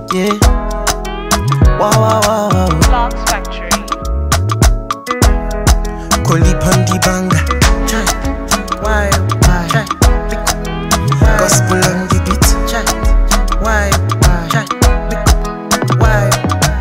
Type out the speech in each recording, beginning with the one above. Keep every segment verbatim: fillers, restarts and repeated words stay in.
Yeah. Wow, wow, wow, wow. Vlogs Factory. Koli Pandi Banga. Why, why, Gospel on the beat. why, why, why?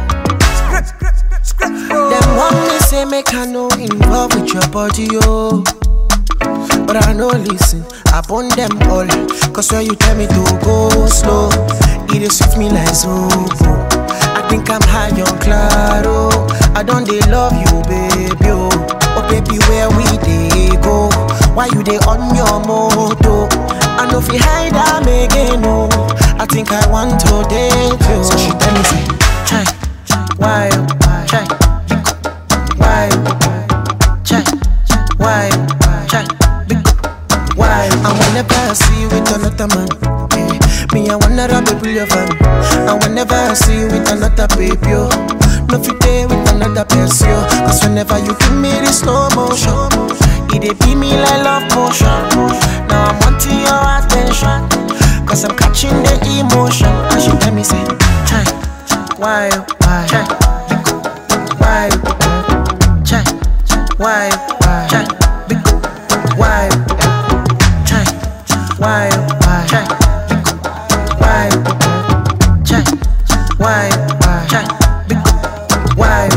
Them want me say make I no involve with your body, oh. But I no listen, I burn them all. Cause when you tell me to go slow, it is with me like Zobo. I think I'm high on Claro. I don't they love you, baby, oh. Oh baby, where we they go? Why you they on your moto? I know if you hide I'm again, no. I think I want to date you. So she tell me say, Chai, why, Chai, why, Chai, why, Chai, why? I whenever I see you with another man, eh, me I wanna rub it with your fan. And whenever I see you with another baby, oh, no fit there with another person. Cause whenever you give me this slow motion, it dey be me like love potion. Now I'm wanting your attention, cause I'm catching the emotion. And she tell me say, Chai, why, why, Chai, why, Chai, why, Chai, why, Chai, why, Chai, why, Chai, why, Chai, why?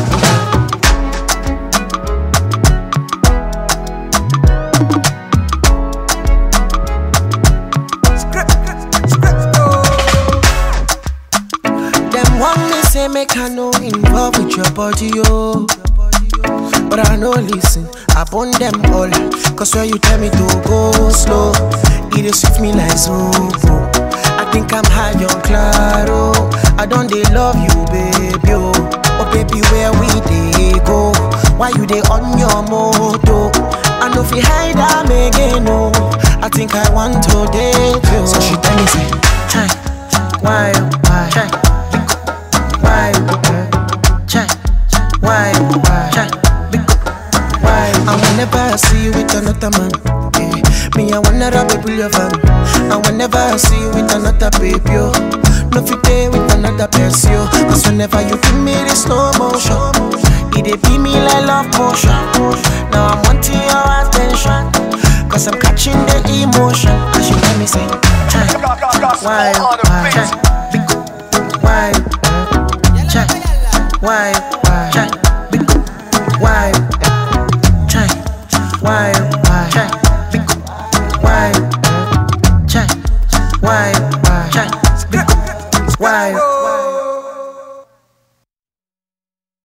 Them want me say make I no involve with your body, oh. But I no listen, I burn them all. Cause when you tell me to go slow, it is with me like Zobo. I think I'm high on Claro. I don't they love you, baby, oh. Oh baby, where we they go? Why you they on your moto? I know if you hide I'm again, no. I think I want to date you. So she tell me say, Chai, why, why, Chai, why, Chai, why, Chai, why? And whenever I see you with another man, eh, me I wanna rub it with your fan. And whenever I see you with another baby, oh, no fit there with another person. Cause whenever you give me this slow motion, it dey be me like love potion. Now I'm wanting your attention, cause I'm catching the emotion. And she tell me say, Chai, why, why, Chai, why, Chai, why, Chai, why, Chai, why, Chai, why, Chai, why, Chai, why?